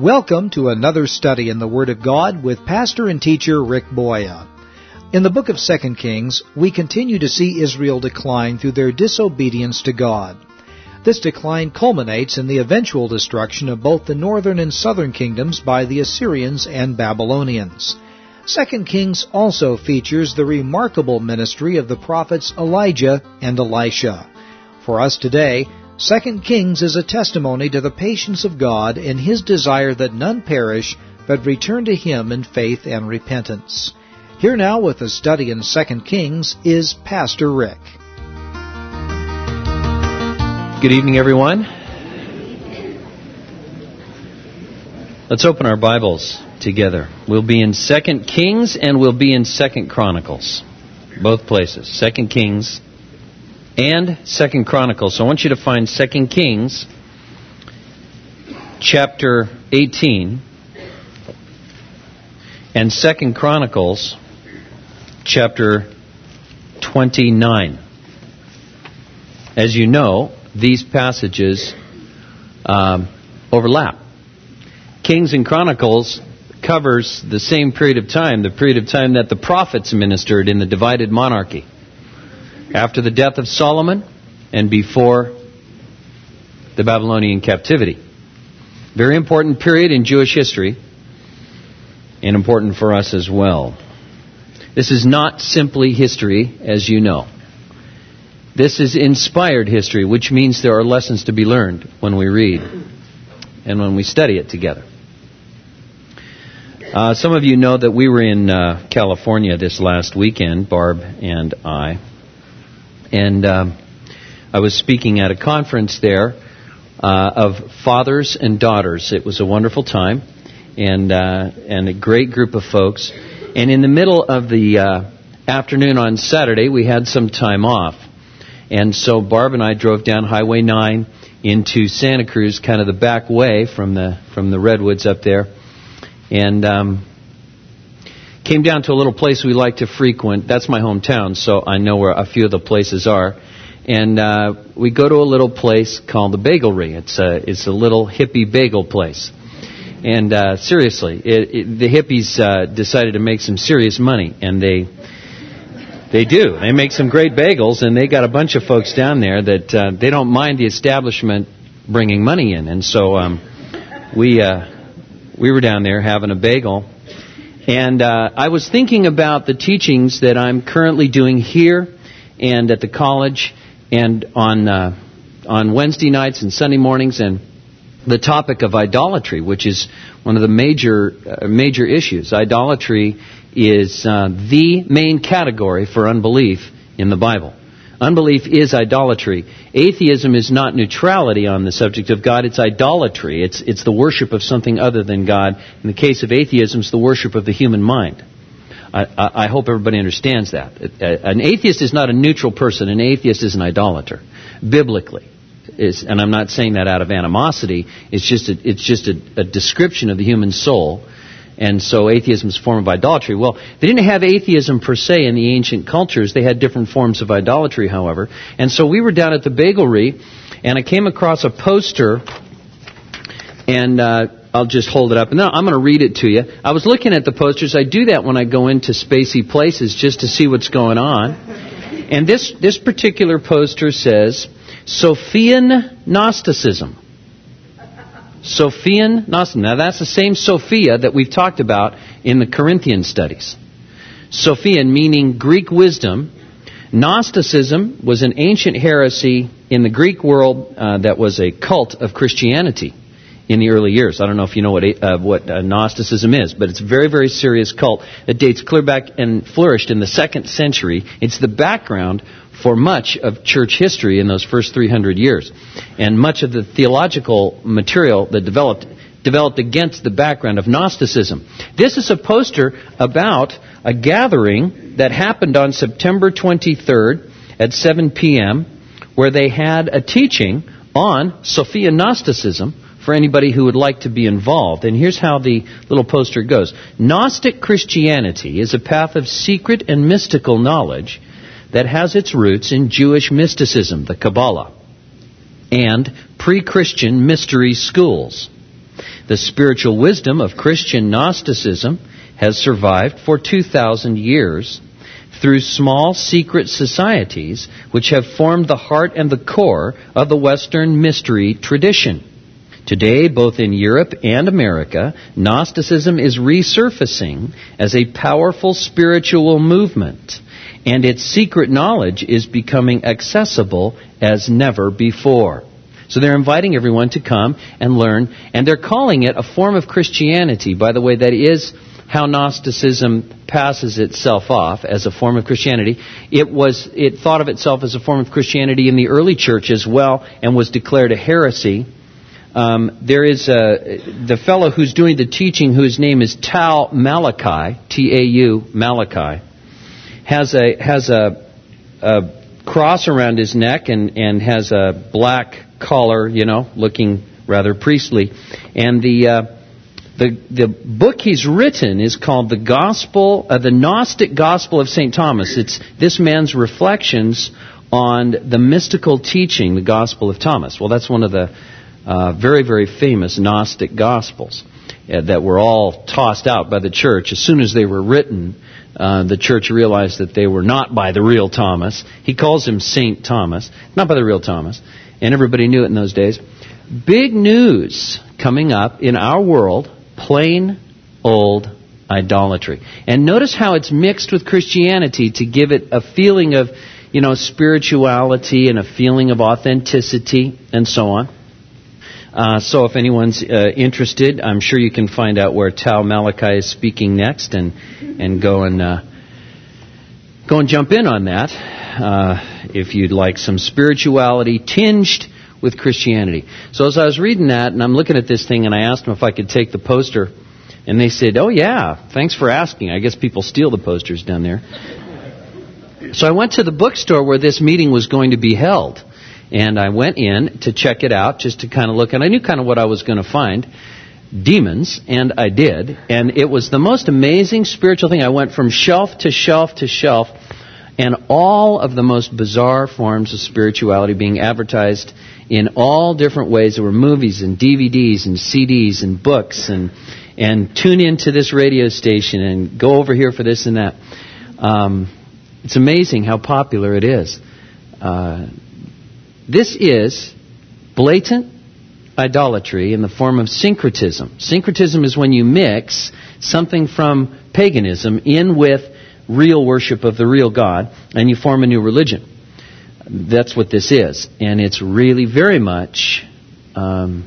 Welcome to another study in the Word of God with pastor and teacher Rick Boya. In the book of 2 Kings, we continue to see Israel decline through their disobedience to God. This decline culminates in the eventual destruction of both the northern and southern kingdoms by the Assyrians and Babylonians. 2 Kings also features the remarkable ministry of the prophets Elijah and Elisha. For us today, 2 Kings is a testimony to the patience of God and His desire that none perish, but return to Him in faith and repentance. Here now with a study in 2 Kings is Pastor Rick. Good evening, everyone. Let's open our Bibles together. We'll be in 2 Kings and we'll be in 2 Chronicles. Both places. 2 Kings and 2 Chronicles. So I want you to find 2 Kings chapter 18 and 2 Chronicles chapter 29. As you know, these passages overlap. Kings and Chronicles covers the same period of time, the period of time that the prophets ministered in the divided monarchy. After the death of Solomon and before the Babylonian captivity. Very important period in Jewish history and important for us as well. This is not simply history, as you know. This is inspired history, which means there are lessons to be learned when we read and when we study it together. Some of you know that we were in California this last weekend, Barb and I. And I was speaking at a conference there of fathers and daughters. It was a wonderful time and a great group of folks. And in the middle of the afternoon on Saturday, we had some time off. And so Barb and I drove down Highway 9 into Santa Cruz, kind of the back way from the redwoods up there. And came down to a little place we like to frequent. That's my hometown, so I know where a few of the places are. And we go to a little place called the Bagelry. It's a little hippie bagel place. And seriously, the hippies decided to make some serious money, and they do. They make some great bagels, and they got a bunch of folks down there that they don't mind the establishment bringing money in. And so we were down there having a bagel. And I was thinking about the teachings that I'm currently doing here and at the college and on Wednesday nights and Sunday mornings, and the topic of idolatry, which is one of the major issues. Idolatry is the main category for unbelief in the Bible. Unbelief is idolatry. Atheism is not neutrality on the subject of God, it's idolatry. It's the worship of something other than God. In the case of atheism, it's the worship of the human mind. I hope everybody understands that. An atheist is not a neutral person. An atheist is an idolater, biblically. And I'm not saying that out of animosity. It's just a description of the human soul. And so atheism is a form of idolatry. Well, they didn't have atheism per se in the ancient cultures. They had different forms of idolatry, however. And so we were down at the Bagelry, and I came across a poster, and I'll just hold it up. And then I'm going to read it to you. I was looking at the posters. I do that when I go into spacey places just to see what's going on. And this particular poster says, Sophian Gnosticism. Sophian Gnosticism. Now that's the same Sophia that we've talked about in the Corinthian studies. Sophian meaning Greek wisdom. Gnosticism was an ancient heresy in the Greek world that was a cult of Christianity in the early years. I don't know if you know what Gnosticism is, but it's a very, very serious cult that dates clear back and flourished in the 2nd century. It's the background for much of church history in those first 300 years. And much of the theological material that developed against the background of Gnosticism. This is a poster about a gathering that happened on September 23rd at 7 p.m. where they had a teaching on Sophia Gnosticism for anybody who would like to be involved. And here's how the little poster goes. Gnostic Christianity is a path of secret and mystical knowledge that has its roots in Jewish mysticism, the Kabbalah, and pre-Christian mystery schools. The spiritual wisdom of Christian Gnosticism has survived for 2,000 years through small secret societies which have formed the heart and the core of the Western mystery tradition. Today, both in Europe and America, Gnosticism is resurfacing as a powerful spiritual movement, and its secret knowledge is becoming accessible as never before. So they're inviting everyone to come and learn, and they're calling it a form of Christianity. By the way, that is how Gnosticism passes itself off as a form of Christianity. It thought of itself as a form of Christianity in the early church as well, and was declared a heresy. There is the fellow who's doing the teaching, whose name is Tau Malachi, T-A-U Malachi, has a cross around his neck and has a black collar, looking rather priestly. And the book he's written is called the Gnostic Gospel of St. Thomas. It's this man's reflections on the mystical teaching, the Gospel of Thomas. Well, that's one of the very, very famous Gnostic Gospels that were all tossed out by the church. As soon as they were written, the church realized that they were not by the real Thomas. He calls him St. Thomas, not by the real Thomas. And everybody knew it in those days. Big news coming up in our world, plain old idolatry. And notice how it's mixed with Christianity to give it a feeling of, spirituality and a feeling of authenticity and so on. So if anyone's interested, I'm sure you can find out where Tau Malachi is speaking next and go and jump in on that if you'd like some spirituality tinged with Christianity. So as I was reading that, and I'm looking at this thing, and I asked them if I could take the poster, and they said, "Oh yeah, thanks for asking. I guess people steal the posters down there." So I went to the bookstore where this meeting was going to be held. And I went in to check it out, just to kind of look, and I knew kind of what I was going to find. Demons, and I did. And it was the most amazing spiritual thing. I went from shelf to shelf to shelf, and all of the most bizarre forms of spirituality being advertised in all different ways. There were movies and DVDs and CDs and books, and tune into this radio station and go over here for this and that. It's amazing how popular it is. This is blatant idolatry in the form of syncretism. Syncretism is when you mix something from paganism in with real worship of the real God, and you form a new religion. That's what this is. And it's really very much on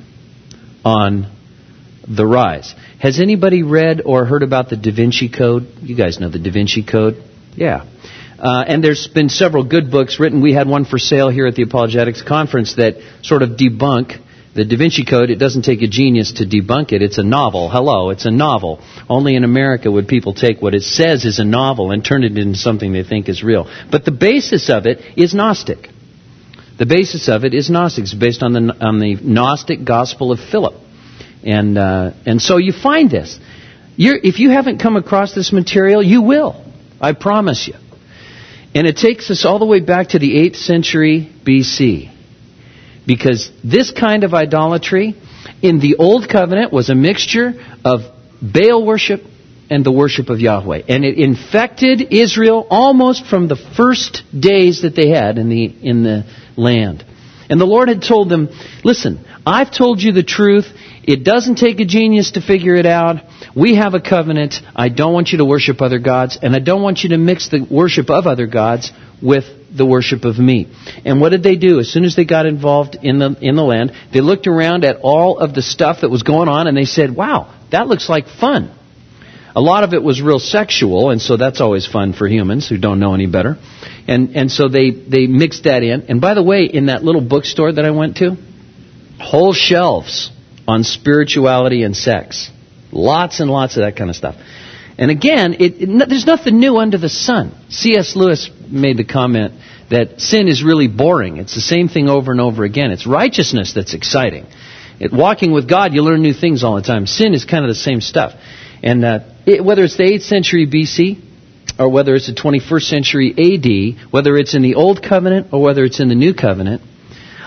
the rise. Has anybody read or heard about the Da Vinci Code? You guys know the Da Vinci Code? Yeah. And there's been several good books written. We had one for sale here at the Apologetics Conference that sort of debunk the Da Vinci Code. It doesn't take a genius to debunk it. It's a novel. Hello, it's a novel. Only in America would people take what it says is a novel and turn it into something they think is real. But the basis of it is Gnostic. The basis of it is Gnostic. It's based on the Gnostic Gospel of Philip. And so you find this. If you haven't come across this material, you will. I promise you. And it takes us all the way back to the 8th century BC. Because this kind of idolatry in the Old Covenant was a mixture of Baal worship and the worship of Yahweh. And it infected Israel almost from the first days that they had in the land. And the Lord had told them, listen, I've told you the truth. It doesn't take a genius to figure it out. We have a covenant. I don't want you to worship other gods, and I don't want you to mix the worship of other gods with the worship of me. And what did they do? As soon as they got involved in the land, they looked around at all of the stuff that was going on, and they said, wow, that looks like fun. A lot of it was real sexual, and so that's always fun for humans who don't know any better. And so they mixed that in. And by the way, in that little bookstore that I went to, whole shelves on spirituality and sex. Lots and lots of that kind of stuff. And again, there's nothing new under the sun. C.S. Lewis made the comment that sin is really boring. It's the same thing over and over again. It's righteousness that's exciting. Walking with God, you learn new things all the time. Sin is kind of the same stuff. And whether it's the 8th century BC or whether it's the 21st century AD, whether it's in the Old Covenant or whether it's in the New Covenant,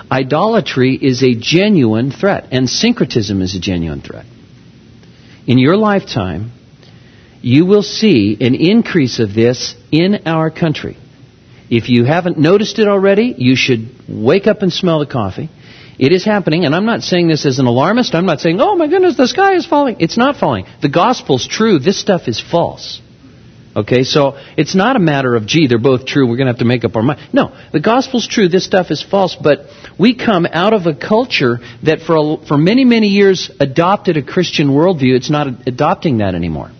Idolatry is a genuine threat, and syncretism is a genuine threat. In your lifetime, you will see an increase of this in our country. If you haven't noticed it already, you should wake up and smell the coffee. It is happening, and I'm not saying this as an alarmist. I'm not saying, oh my goodness, the sky is falling. It's not falling. The gospel's true. This stuff is false. Okay, so it's not a matter of, gee, they're both true, we're going to have to make up our mind. No, the gospel's true, this stuff is false, but we come out of a culture that for many, many years adopted a Christian worldview. It's not adopting that anymore.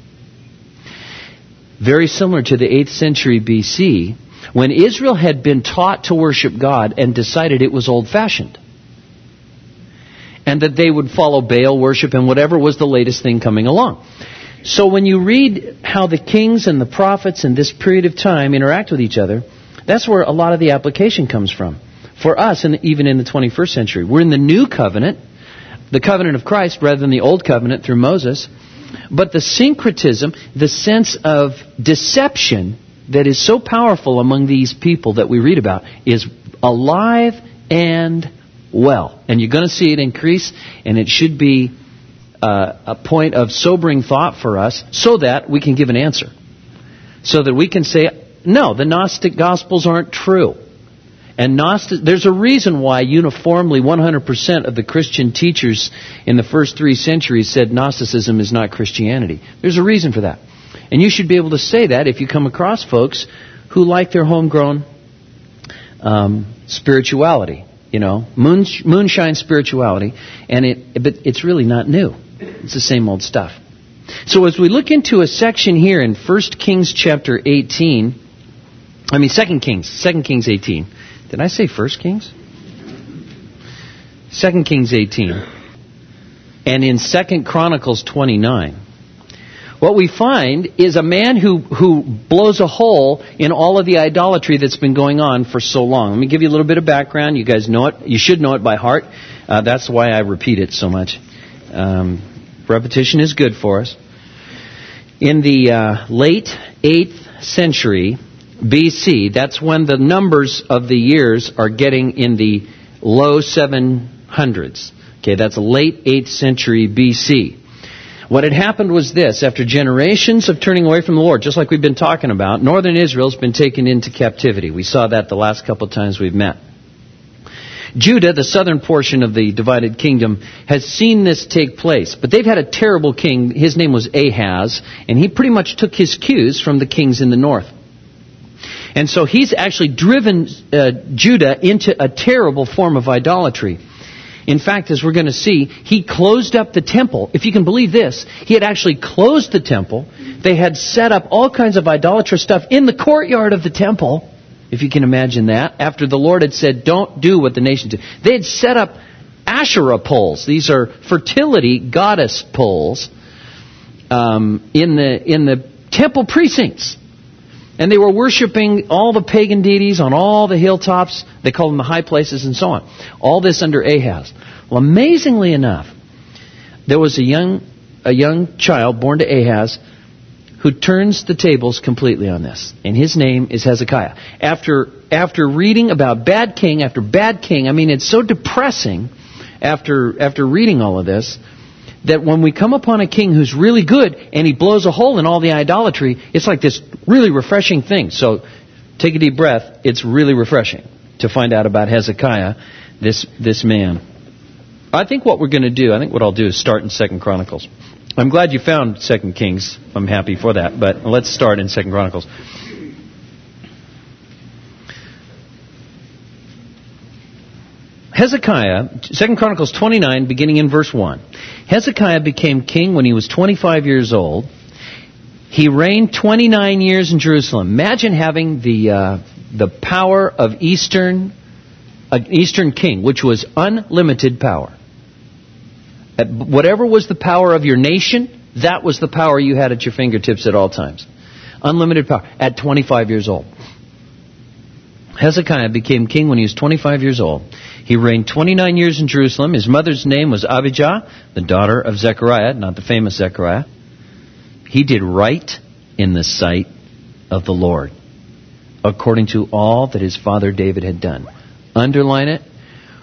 Very similar to the 8th century BC, when Israel had been taught to worship God and decided it was old-fashioned, and that they would follow Baal worship and whatever was the latest thing coming along. So when you read how the kings and the prophets in this period of time interact with each other, that's where a lot of the application comes from. For us, and even in the 21st century, we're in the new covenant, the covenant of Christ rather than the old covenant through Moses. But the syncretism, the sense of deception that is so powerful among these people that we read about, is alive and well. And you're going to see it increase, and it should be a point of sobering thought for us so that we can give an answer. So that we can say, no, the Gnostic Gospels aren't true. And there's a reason why uniformly 100% of the Christian teachers in the first 3 centuries said Gnosticism is not Christianity. There's a reason for that. And you should be able to say that if you come across folks who like their homegrown spirituality. You know, moonshine spirituality, but it's really not new. It's the same old stuff. So as we look into a section here in 1 Kings chapter 18, 2 Kings 18. Did I say 1 Kings? 2 Kings 18. And in 2 Chronicles 29. What we find is a man who blows a hole in all of the idolatry that's been going on for so long. Let me give you a little bit of background. You guys know it. You should know it by heart. That's why I repeat it so much. Repetition is good for us. In the late 8th century BC, that's when the numbers of the years are getting in the low 700s. Okay, that's late 8th century BC. What had happened was this: after generations of turning away from the Lord, just like we've been talking about, northern Israel's been taken into captivity. We saw that the last couple of times we've met. Judah, the southern portion of the divided kingdom, has seen this take place. But they've had a terrible king. His name was Ahaz, and he pretty much took his cues from the kings in the north. And so he's actually driven Judah into a terrible form of idolatry. In fact, as we're going to see, he closed up the temple. If you can believe this, he had actually closed the temple. They had set up all kinds of idolatrous stuff in the courtyard of the temple, if you can imagine that, after the Lord had said, don't do what the nations do. They had set up Asherah poles. These are fertility goddess poles in the temple precincts. And they were worshiping all the pagan deities on all the hilltops. They called them the high places and so on. All this under Ahaz. Well, amazingly enough, there was a young child born to Ahaz who turns the tables completely on this. And his name is Hezekiah. After reading about bad king after bad king, I mean, it's so depressing after reading all of this, that when we come upon a king who's really good and he blows a hole in all the idolatry, it's like this really refreshing thing. So take a deep breath. It's really refreshing to find out about Hezekiah, this man. I think what I'll do is start in 2 Chronicles. I'm glad you found 2 Kings. I'm happy for that. But let's start in 2 Chronicles. Hezekiah, 2 Chronicles 29, beginning in verse 1. Hezekiah became king when he was 25 years old. He reigned 29 years in Jerusalem. Imagine having the power of an Eastern king, which was unlimited power. Whatever was the power of your nation, that was the power you had at your fingertips at all times. Unlimited power at 25 years old. Hezekiah became king when he was 25 years old. He reigned 29 years in Jerusalem. His mother's name was Abijah, the daughter of Zechariah, not the famous Zechariah. He did right in the sight of the Lord, according to all that his father David had done. Underline it.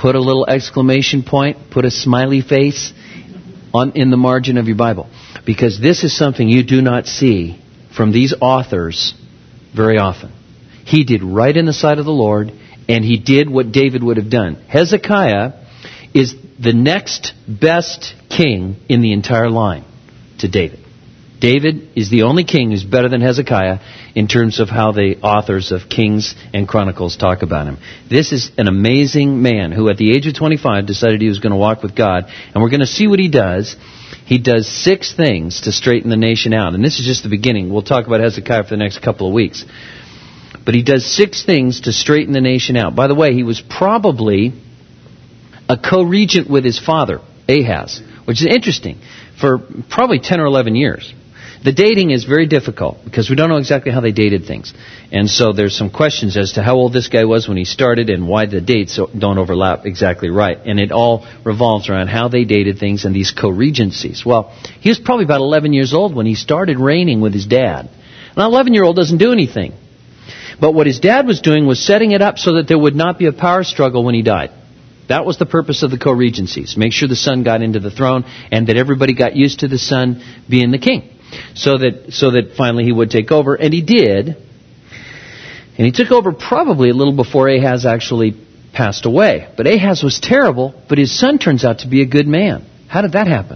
put a little exclamation point, put a smiley face in the margin of your Bible. Because this is something you do not see from these authors very often. He did right in the sight of the Lord, and he did what David would have done. Hezekiah is the next best king in the entire line to David. David is the only king who's better than Hezekiah in terms of how the authors of Kings and Chronicles talk about him. This is an amazing man who at the age of 25 decided he was going to walk with God. And we're going to see what he does. He does 6 things to straighten the nation out. And this is just the beginning. We'll talk about Hezekiah for the next couple of weeks. But he does 6 things to straighten the nation out. By the way, he was probably a co-regent with his father, Ahaz, which is interesting, for probably 10 or 11 years. The dating is very difficult because we don't know exactly how they dated things. And so there's some questions as to how old this guy was when he started and why the dates don't overlap exactly right. And it all revolves around how they dated things and these co-regencies. Well, he was probably about 11 years old when he started reigning with his dad. Now, an 11-year-old doesn't do anything. But what his dad was doing was setting it up so that there would not be a power struggle when he died. That was the purpose of the co-regencies. Make sure the son got into the throne and that everybody got used to the son being the king. So that finally he would take over. And he did. And he took over probably a little before Ahaz actually passed away. But Ahaz was terrible, but his son turns out to be a good man. How did that happen?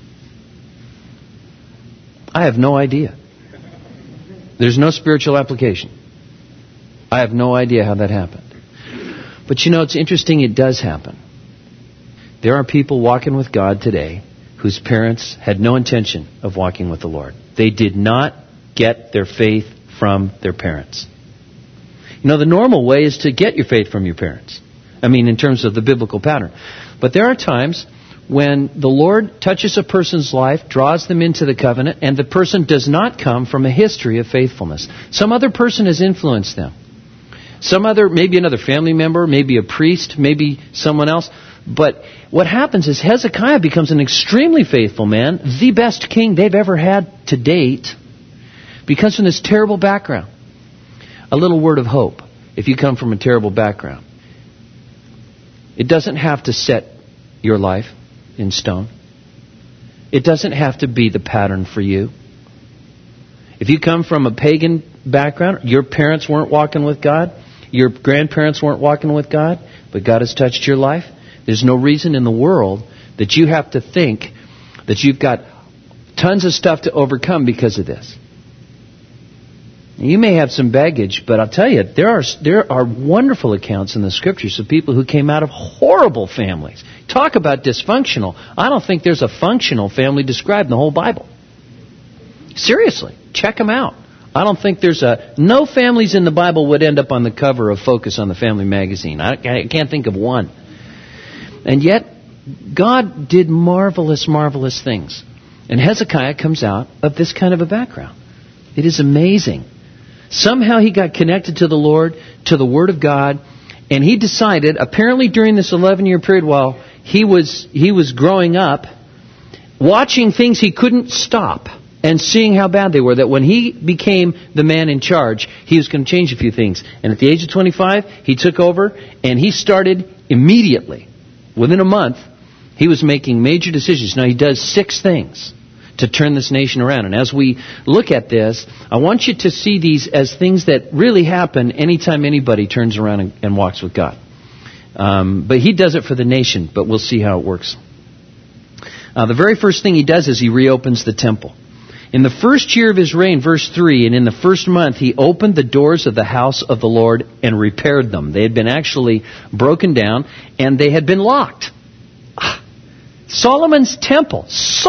I have no idea. There's no spiritual application. I have no idea how that happened. But you know, it's interesting, it does happen. There are people walking with God today whose parents had no intention of walking with the Lord. They did not get their faith from their parents. You know, the normal way is to get your faith from your parents. I mean, in terms of the biblical pattern. But there are times when the Lord touches a person's life, draws them into the covenant, and the person does not come from a history of faithfulness. Some other person has influenced them. Maybe another family member, maybe a priest, maybe someone else. But what happens is Hezekiah becomes an extremely faithful man, the best king they've ever had to date, because from this terrible background. A little word of hope, if you come from a terrible background. It doesn't have to set your life in stone. It doesn't have to be the pattern for you. If you come from a pagan background, your parents weren't walking with God, your grandparents weren't walking with God, but God has touched your life, there's no reason in the world that you have to think that you've got tons of stuff to overcome because of this. You may have some baggage, but I'll tell you, there are wonderful accounts in the Scriptures of people who came out of horrible families. Talk about dysfunctional. I don't think there's a functional family described in the whole Bible. Seriously, check them out. I don't think no families in the Bible would end up on the cover of Focus on the Family magazine. I can't think of one. And yet, God did marvelous, marvelous things. And Hezekiah comes out of this kind of a background. It is amazing. Somehow he got connected to the Lord, to the Word of God, and he decided, apparently during this 11-year period while he was growing up, watching things he couldn't stop and seeing how bad they were, that when he became the man in charge, he was going to change a few things. And at the age of 25, he took over and he started immediately. Within a month, he was making major decisions. Now, he does 6 things to turn this nation around. And as we look at this, I want you to see these as things that really happen anytime anybody turns around and walks with God. But he does it for the nation, but we'll see how it works. The very first thing he does is he reopens the temple. In the first year of his reign, verse 3, and in the first month, he opened the doors of the house of the Lord and repaired them. They had been actually broken down, and they had been locked. Solomon's temple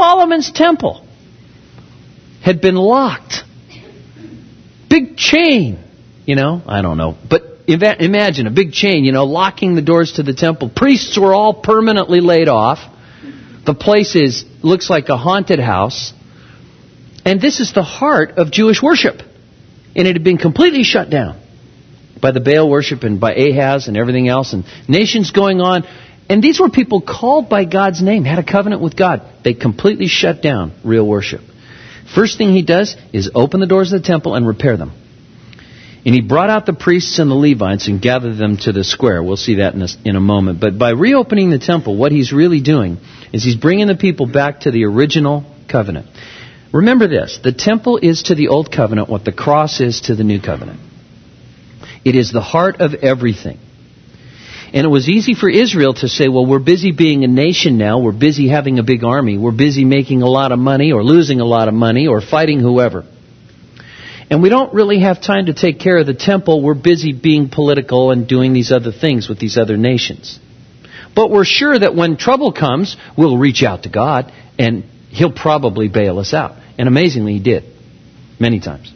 had been locked. Big chain, I don't know. But imagine a big chain, locking the doors to the temple. Priests were all permanently laid off. The place looks like a haunted house. And this is the heart of Jewish worship. And it had been completely shut down by the Baal worship and by Ahaz and everything else. And nations going on. And these were people called by God's name, had a covenant with God. They completely shut down real worship. First thing he does is open the doors of the temple and repair them. And he brought out the priests and the Levites and gathered them to the square. We'll see that in a moment. But by reopening the temple, what he's really doing is he's bringing the people back to the original covenant. Remember this, the temple is to the old covenant what the cross is to the new covenant. It is the heart of everything. And it was easy for Israel to say, well, we're busy being a nation now, we're busy having a big army, we're busy making a lot of money or losing a lot of money or fighting whoever. And we don't really have time to take care of the temple. We're busy being political and doing these other things with these other nations. But we're sure that when trouble comes, we'll reach out to God and He'll probably bail us out. And amazingly, He did. Many times.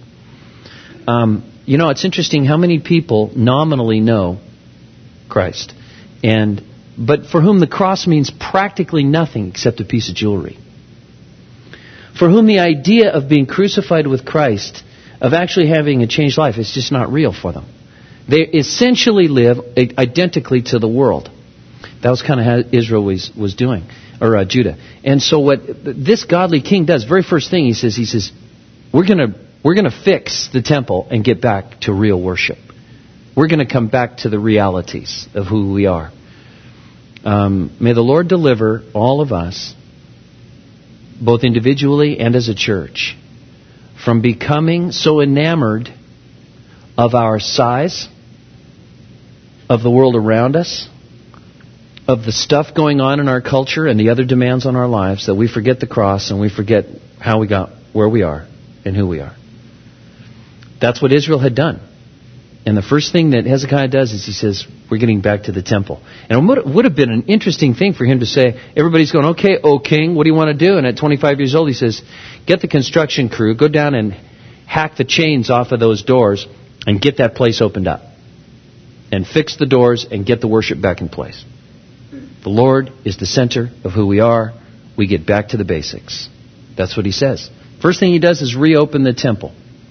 It's interesting how many people nominally know Christ, but for whom the cross means practically nothing except a piece of jewelry. For whom the idea of being crucified with Christ, of actually having a changed life, is just not real for them. They essentially live identically to the world. That was kind of how Israel was doing, or Judah. And so what this godly king does, very first thing he says, we're going to fix the temple and get back to real worship. We're going to come back to the realities of who we are. May the Lord deliver all of us, both individually and as a church, from becoming so enamored of our size, of the world around us, of the stuff going on in our culture and the other demands on our lives, that we forget the cross and we forget how we got where we are and who we are. That's what Israel had done. And the first thing that Hezekiah does is he says, we're getting back to the temple. And it would have been an interesting thing for him to say, everybody's going, okay, O king, what do you want to do? And at 25 years old, he says, get the construction crew, go down and hack the chains off of those doors and get that place opened up. And fix the doors and get the worship back in place. The Lord is the center of who we are. We get back to the basics. That's what he says. First thing he does is reopen the temple.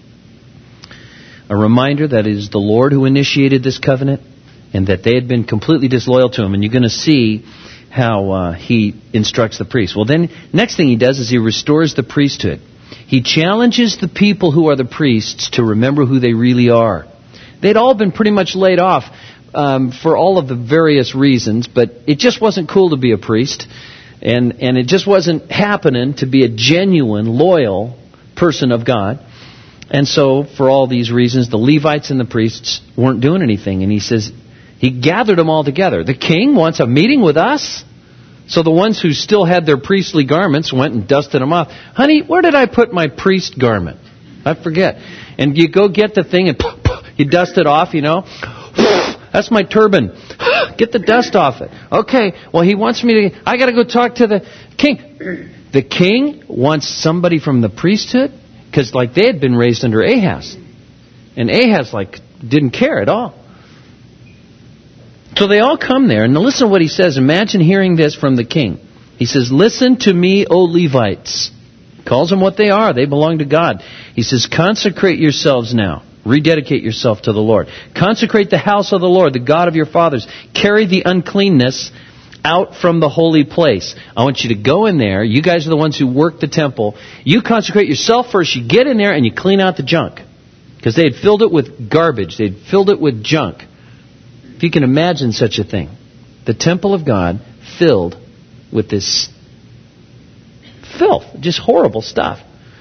A reminder that it is the Lord who initiated this covenant and that they had been completely disloyal to Him. And you're going to see how He instructs the priests. Well, then, next thing He does is He restores the priesthood. He challenges the people who are the priests to remember who they really are. They'd all been pretty much laid off for all of the various reasons, but it just wasn't cool to be a priest. And it just wasn't happening to be a genuine, loyal person of God. And so, for all these reasons, the Levites and the priests weren't doing anything. And he says, he gathered them all together. The king wants a meeting with us? So the ones who still had their priestly garments went and dusted them off. Honey, where did I put my priest garment? I forget. And you go get the thing and you dust it off, That's my turban. Get the dust off it. Okay, well, he wants me to, I got to go talk to the king. The king wants somebody from the priesthood? Because they had been raised under Ahaz. And Ahaz didn't care at all. So they all come there. And listen to what he says. Imagine hearing this from the king. He says, listen to me, O Levites. He calls them what they are. They belong to God. He says, consecrate yourselves now. Rededicate yourself to the Lord. Consecrate the house of the Lord, the God of your fathers. Carry the uncleanness out from the holy place. I want you to go in there. You guys are the ones who work the temple. You consecrate yourself first. You get in there and you clean out the junk. Because they had filled it with garbage. They had filled it with junk. If you can imagine such a thing. The temple of God filled with this filth. Just horrible stuff.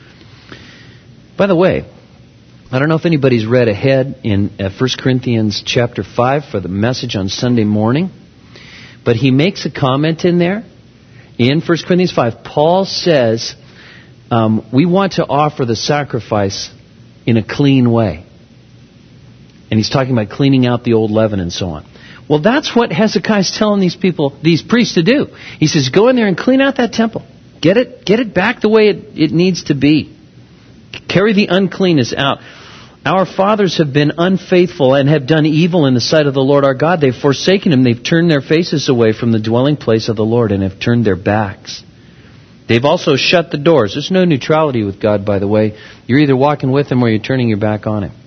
By the way, I don't know if anybody's read ahead in 1 Corinthians chapter 5 for the message on Sunday morning. But he makes a comment in there. In 1 Corinthians 5, Paul says, we want to offer the sacrifice in a clean way. And he's talking about cleaning out the old leaven and so on. Well, that's what Hezekiah's telling these people, these priests to do. He says, go in there and clean out that temple. Get it back the way it needs to be. Carry the uncleanness out. Our fathers have been unfaithful and have done evil in the sight of the Lord our God. They've forsaken Him. They've turned their faces away from the dwelling place of the Lord and have turned their backs. They've also shut the doors. There's no neutrality with God, by the way. You're either walking with Him or you're turning your back on Him.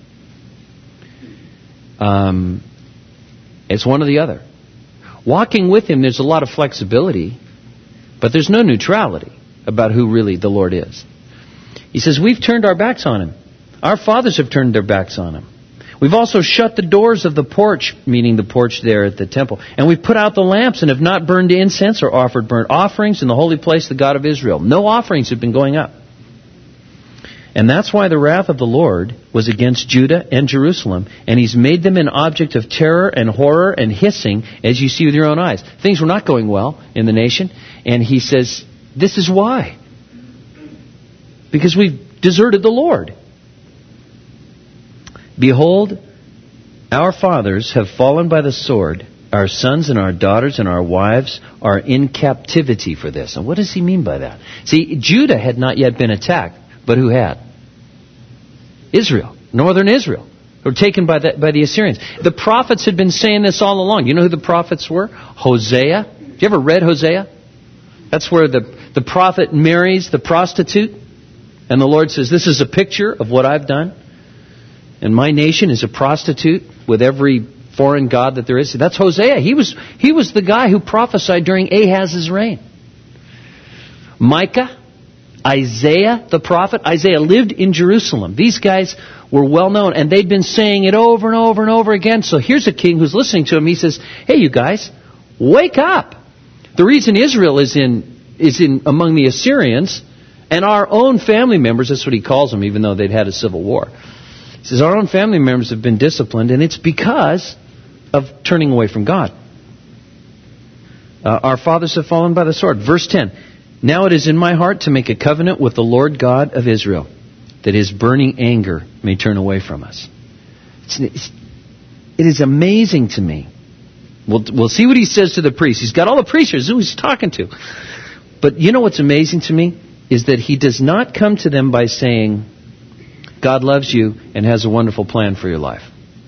It's one or the other. Walking with Him, there's a lot of flexibility, but there's no neutrality about who really the Lord is. He says, we've turned our backs on Him. Our fathers have turned their backs on Him. We've also shut the doors of the porch, meaning the porch there at the temple. And we've put out the lamps and have not burned incense or offered burnt offerings in the holy place, the God of Israel. No offerings have been going up. And that's why the wrath of the Lord was against Judah and Jerusalem. And He's made them an object of terror and horror and hissing, as you see with your own eyes. Things were not going well in the nation. And He says, this is why. Because we've deserted the Lord. Behold, our fathers have fallen by the sword. Our sons and our daughters and our wives are in captivity for this. And what does He mean by that? See, Judah had not yet been attacked. But who had? Israel, northern Israel, who were taken by the Assyrians. The prophets had been saying this all along. You know who the prophets were? Hosea. Have you ever read Hosea? That's where the prophet marries the prostitute. And the Lord says, this is a picture of what I've done. And my nation is a prostitute with every foreign god that there is. That's Hosea. He was the guy who prophesied during Ahaz's reign. Micah. Isaiah, the prophet. Isaiah lived in Jerusalem. These guys were well known, and they'd been saying it over and over and over again. So here's a king who's listening to him. He says, hey, you guys, wake up. The reason Israel is in among the Assyrians, and our own family members, that's what he calls them, even though they'd had a civil war. He says, our own family members have been disciplined, and it's because of turning away from God. Our fathers have fallen by the sword. Verse 10. Now it is in my heart to make a covenant with the Lord God of Israel, that His burning anger may turn away from us. It is amazing to me. We'll see what He says to the priests. He's got all the priests here. Who He's talking to. But you know what's amazing to me? Is that He does not come to them by saying, God loves you and has a wonderful plan for your life.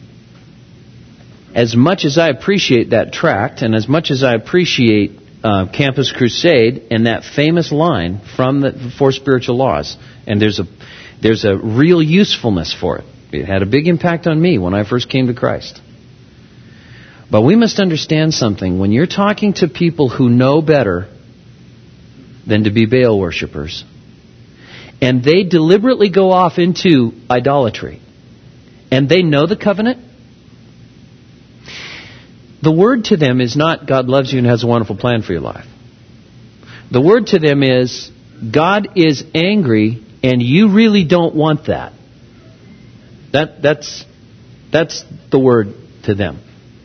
As much as I appreciate that tract, and as much as I appreciate Campus Crusade and that famous line from the Four Spiritual Laws, and there's a real usefulness for it. It had a big impact on me when I first came to Christ. But we must understand something. When you're talking to people who know better than to be Baal worshippers, and they deliberately go off into idolatry, and they know the covenant, the word to them is not, God loves you and has a wonderful plan for your life. The word to them is, God is angry and you really don't want that. That's the word to them.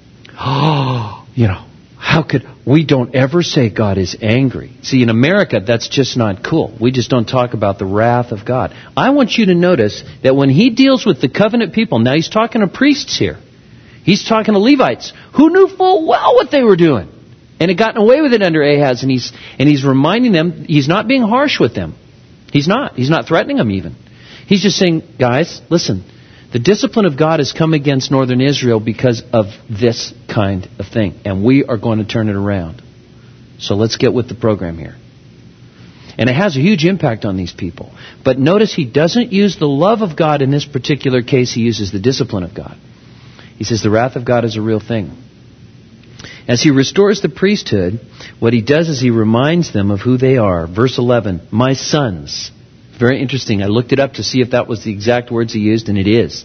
Oh, how could, we don't ever say God is angry. See, in America, that's just not cool. We just don't talk about the wrath of God. I want you to notice that when He deals with the covenant people, now He's talking to priests here. He's talking to Levites who knew full well what they were doing and had gotten away with it under Ahaz. And he's reminding them, He's not being harsh with them. He's not threatening them even. He's just saying, guys, listen, the discipline of God has come against northern Israel because of this kind of thing. And we are going to turn it around. So let's get with the program here. And it has a huge impact on these people. But notice He doesn't use the love of God in this particular case. He uses the discipline of God. He says the wrath of God is a real thing. As He restores the priesthood, what He does is He reminds them of who they are. Verse 11, my sons. Very interesting. I looked it up to see if that was the exact words He used, and it is.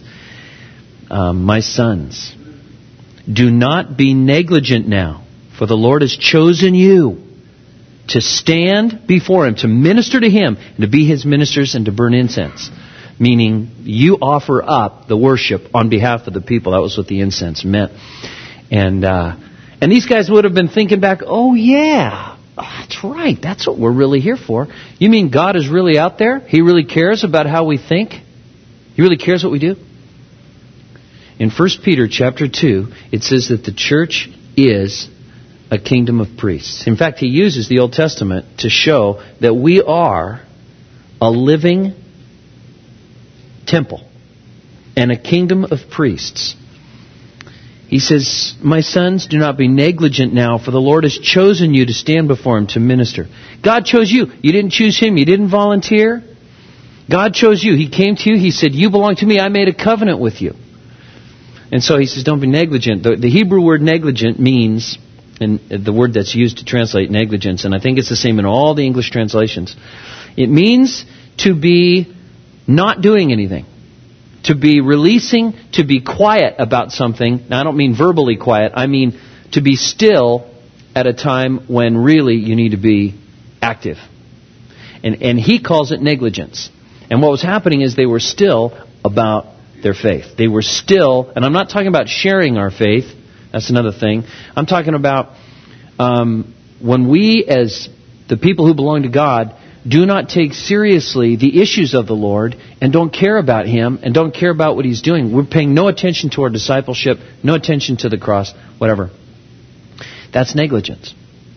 My sons, do not be negligent now, for the Lord has chosen you to stand before Him, to minister to Him, and to be His ministers and to burn incense. Meaning, you offer up the worship on behalf of the people. That was what the incense meant. And these guys would have been thinking back, oh yeah, that's right. That's what we're really here for. You mean God is really out there? He really cares about how we think? He really cares what we do? In 1 Peter chapter 2, it says that the church is a kingdom of priests. In fact, he uses the Old Testament to show that we are a living temple and a kingdom of priests. He says, my sons, do not be negligent now, for the Lord has chosen you to stand before Him to minister. God chose you. You didn't choose Him. You didn't volunteer. God chose you. He came to you. He said, you belong to me. I made a covenant with you. And so He says, don't be negligent. The Hebrew word negligent means, and the word that's used to translate negligence, and I think it's the same in all the English translations, it means to be not doing anything, To be releasing, to be quiet about something. Now, I don't mean verbally quiet. I mean to be still at a time when really you need to be active. And he calls it negligence. And what was happening is they were still about their faith. They were still, and I'm not talking about sharing our faith. That's another thing. I'm talking about when we, as the people who belong to God, do not take seriously the issues of the Lord and don't care about Him and don't care about what He's doing. We're paying no attention to our discipleship, no attention to the cross, whatever. That's negligence.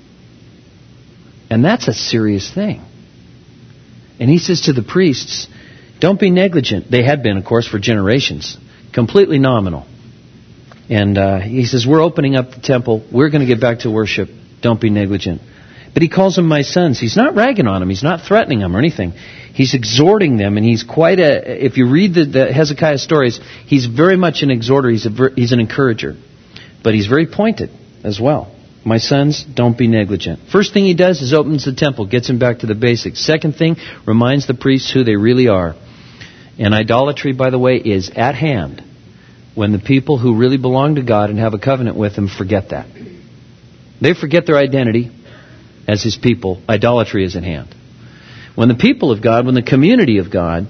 And that's a serious thing. And he says to the priests, don't be negligent. They had been, of course, for generations. Completely nominal. And he says, we're opening up the temple. We're going to get back to worship. Don't be negligent. But he calls them my sons. He's not ragging on them. He's not threatening them or anything. He's exhorting them. And he's quite a... If you read the Hezekiah stories, he's very much an exhorter. He's an encourager. But he's very pointed as well. My sons, don't be negligent. First thing he does is opens the temple, gets them back to the basics. Second thing, reminds the priests who they really are. And idolatry, by the way, is at hand when the people who really belong to God and have a covenant with Him forget that. They forget their identity as His people. Idolatry is at hand. When the people of God, when the community of God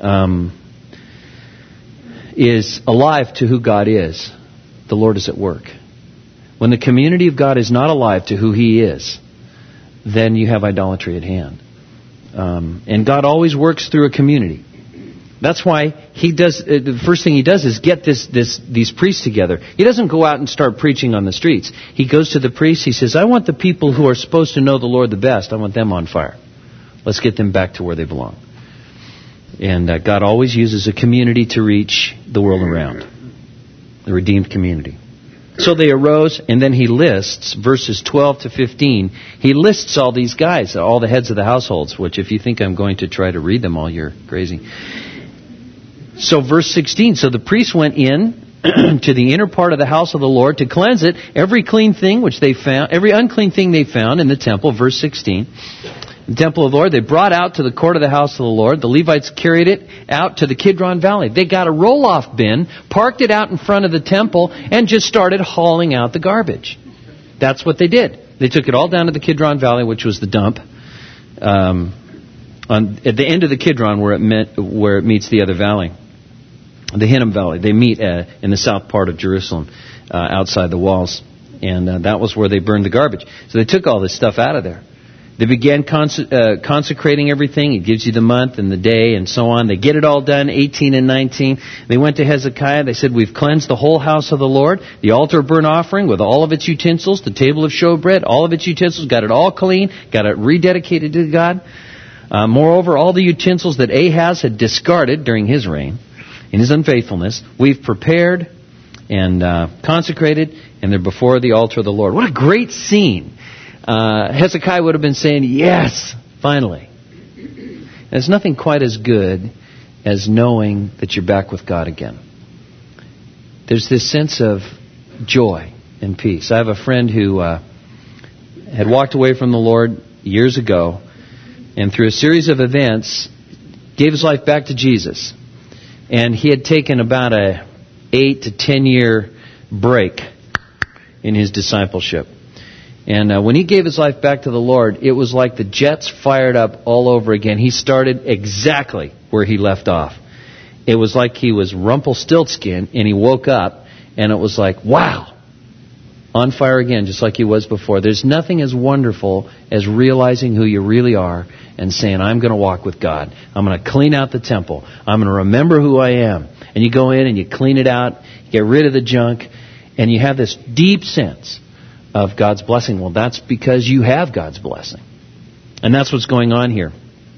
is alive to who God is, the Lord is at work. When the community of God is not alive to who He is, then you have idolatry at hand. And God always works through a community. That's why He does. The first thing He does is get these priests together. He doesn't go out and start preaching on the streets. He goes to the priests. He says, I want the people who are supposed to know the Lord the best, I want them on fire. Let's get them back to where they belong. And God always uses a community to reach the world around. The redeemed community. So they arose, and then he lists, verses 12 to 15, he lists all these guys, all the heads of the households, which if you think I'm going to try to read them all, you're crazy. So verse 16, so the priests went in to the inner part of the house of the Lord to cleanse it, every clean thing which they found, every unclean thing they found in the temple, verse 16. The temple of the Lord, they brought out to the court of the house of the Lord. The Levites carried it out to the Kidron Valley. They got a roll-off bin, parked it out in front of the temple, and just started hauling out the garbage. That's what they did. They took it all down to the Kidron Valley, which was the dump, at the end of the Kidron where it meets the other valley, the Hinnom Valley. They meet in the south part of Jerusalem, outside the walls. And that was where they burned the garbage. So they took all this stuff out of there. They began consecrating everything. It gives you the month and the day and so on. They get it all done, 18 and 19. They went to Hezekiah. They said, we've cleansed the whole house of the Lord. The altar of burnt offering with all of its utensils, the table of showbread, all of its utensils, got it all clean, got it rededicated to God. Moreover, all the utensils that Ahaz had discarded during his reign, in his unfaithfulness, we've prepared and consecrated, and they're before the altar of the Lord. What a great scene. Hezekiah would have been saying, yes, finally. There's nothing quite as good as knowing that you're back with God again. There's this sense of joy and peace. I have a friend who had walked away from the Lord years ago, and through a series of events, gave his life back to Jesus. And he had taken about a 8 to 10 year break in his discipleship. And when he gave his life back to the Lord, it was like the jets fired up all over again. He started exactly where he left off. It was like he was Rumpelstiltskin, and he woke up, and it was like, wow, on fire again, just like he was before. There's nothing as wonderful as realizing who you really are and saying, I'm going to walk with God. I'm going to clean out the temple. I'm going to remember who I am. And you go in and you clean it out, you get rid of the junk, and you have this deep sense of God's blessing. Well, that's because you have God's blessing. And that's what's going on here.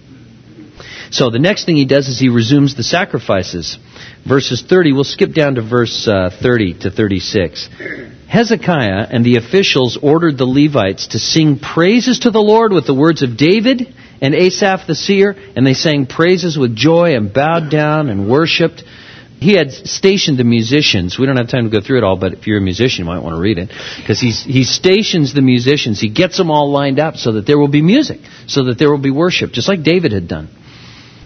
So the next thing he does is he resumes the sacrifices. Verses 30, we'll skip down to verse 30 to 36. Hezekiah and the officials ordered the Levites to sing praises to the Lord with the words of David and Asaph the seer, and they sang praises with joy and bowed down and worshipped. He had stationed the musicians. We don't have time to go through it all, but if you're a musician, you might want to read it. Because he stations the musicians. He gets them all lined up so that there will be music, so that there will be worship, just like David had done.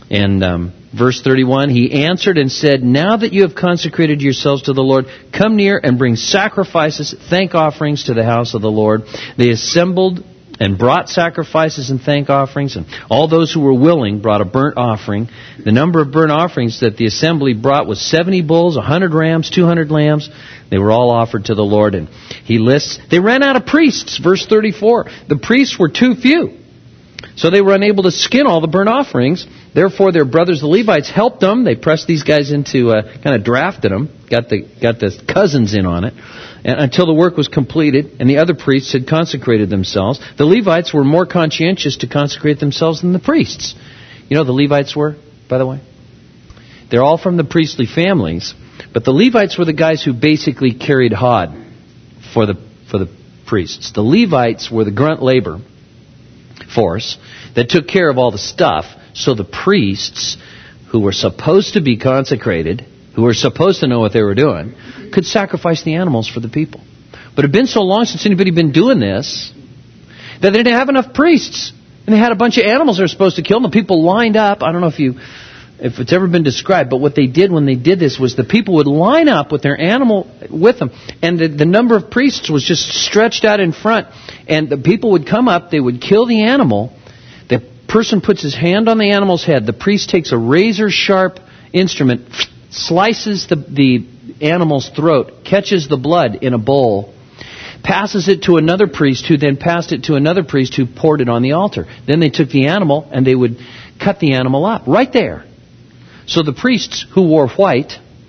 And verse 31, he answered and said, now that you have consecrated yourselves to the Lord, come near and bring sacrifices, thank offerings to the house of the Lord. They assembled and brought sacrifices and thank offerings, and all those who were willing brought a burnt offering. The number of burnt offerings that the assembly brought was 70 bulls, 100 rams, 200 lambs. They were all offered to the Lord. And he lists, they ran out of priests, verse 34. The priests were too few, so they were unable to skin all the burnt offerings. Therefore, their brothers, the Levites, helped them. They pressed these guys into, kind of drafted them, got the cousins in on it, and until the work was completed, and the other priests had consecrated themselves. The Levites were more conscientious to consecrate themselves than the priests. You know the Levites were, by the way? They're all from the priestly families, but the Levites were the guys who basically carried hod for the priests. The Levites were the grunt labor force that took care of all the stuff, so the priests, who were supposed to be consecrated, who were supposed to know what they were doing, could sacrifice the animals for the people. But it had been so long since anybody had been doing this that they didn't have enough priests. And they had a bunch of animals they were supposed to kill, and the people lined up. I don't know if it's ever been described, but what they did when they did this was the people would line up with their animal with them, and the number of priests was just stretched out in front, and the people would come up, they would kill the animal, the person puts his hand on the animal's head, the priest takes a razor-sharp instrument, slices the animal's throat, catches the blood in a bowl, passes it to another priest who then passed it to another priest who poured it on the altar. Then they took the animal and they would cut the animal up right there. So the priests who wore white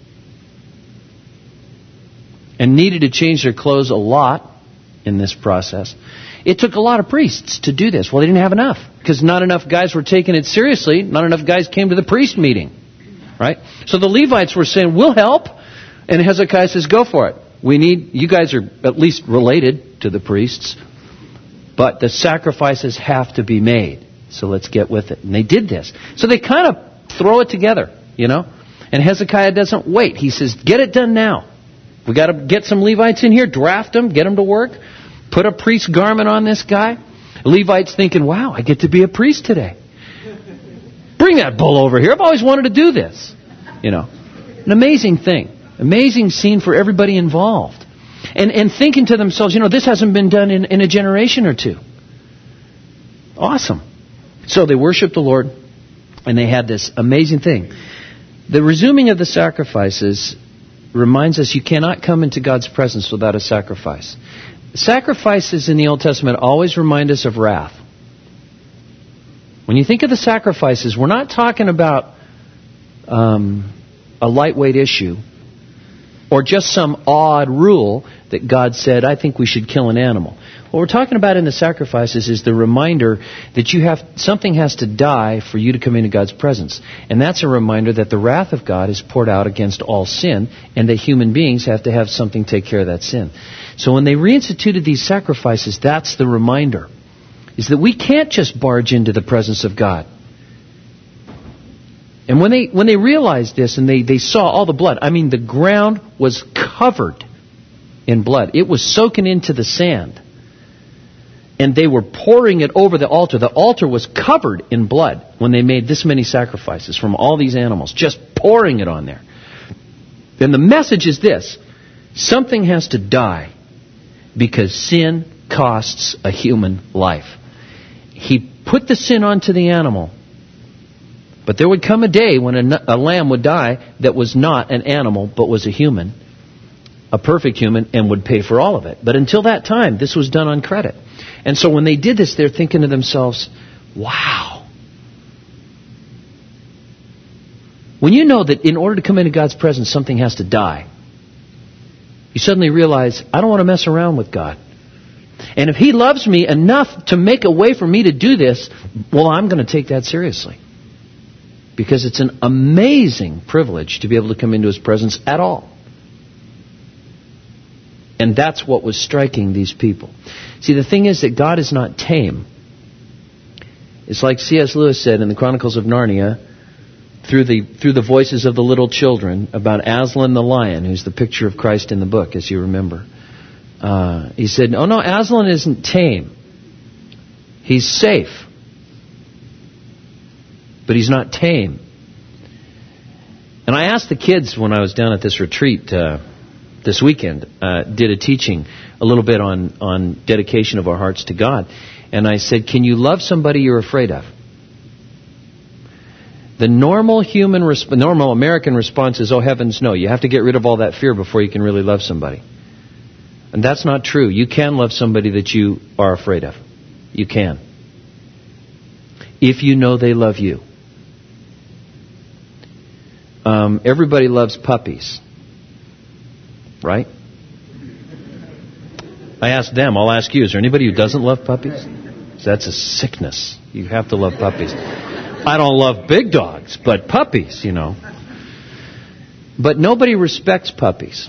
and needed to change their clothes a lot in this process, it took a lot of priests to do this. Well, they didn't have enough because not enough guys were taking it seriously. Not enough guys came to the priest meeting. Right? So the Levites were saying, we'll help. And Hezekiah says, go for it. You guys are at least related to the priests, but the sacrifices have to be made. So let's get with it. And they did this. So they kind of throw it together, you know. And Hezekiah doesn't wait. He says, get it done now. We got to get some Levites in here, draft them, get them to work, put a priest's garment on this guy. The Levites thinking, wow, I get to be a priest today. Bring that bull over here. I've always wanted to do this. You know, an amazing thing. Amazing scene for everybody involved. And thinking to themselves, you know, this hasn't been done in a generation or two. Awesome. So they worshiped the Lord, and they had this amazing thing. The resuming of the sacrifices reminds us you cannot come into God's presence without a sacrifice. Sacrifices in the Old Testament always remind us of wrath. When you think of the sacrifices, we're not talking about a lightweight issue or just some odd rule that God said, I think we should kill an animal. What we're talking about in the sacrifices is the reminder that something has to die for you to come into God's presence. And that's a reminder that the wrath of God is poured out against all sin, and that human beings have to have something take care of that sin. So when they reinstituted these sacrifices, that's the reminder, is that we can't just barge into the presence of God. And when they realized this and they saw all the blood, I mean, the ground was covered in blood. It was soaking into the sand. And they were pouring it over the altar. The altar was covered in blood when they made this many sacrifices from all these animals, just pouring it on there. Then the message is this: something has to die because sin costs a human life. He put the sin onto the animal, but there would come a day when a lamb would die that was not an animal but was a human, a perfect human, and would pay for all of it. But until that time, this was done on credit. And so when they did this, they're thinking to themselves, wow. When you know that in order to come into God's presence, something has to die, you suddenly realize, I don't want to mess around with God. And if He loves me enough to make a way for me to do this, well, I'm going to take that seriously. Because it's an amazing privilege to be able to come into His presence at all. And that's what was striking these people. See, the thing is that God is not tame. It's like C.S. Lewis said in the Chronicles of Narnia, through the voices of the little children, about Aslan the lion, who's the picture of Christ in the book, as you remember. He said, oh no, Aslan isn't tame. He's safe. but he's not tame. And I asked the kids when I was down at this retreat this weekend, did a teaching a little bit on dedication of our hearts to God. And I said, can you love somebody you're afraid of? The normal normal American response is, oh heavens no, you have to get rid of all that fear before you can really love somebody. And that's not true. You can love somebody that you are afraid of. You can. If you know they love you. Everybody loves puppies. Right? I asked them, I'll ask you, is there anybody who doesn't love puppies? That's a sickness. You have to love puppies. I don't love big dogs, but puppies, you know. But nobody respects puppies.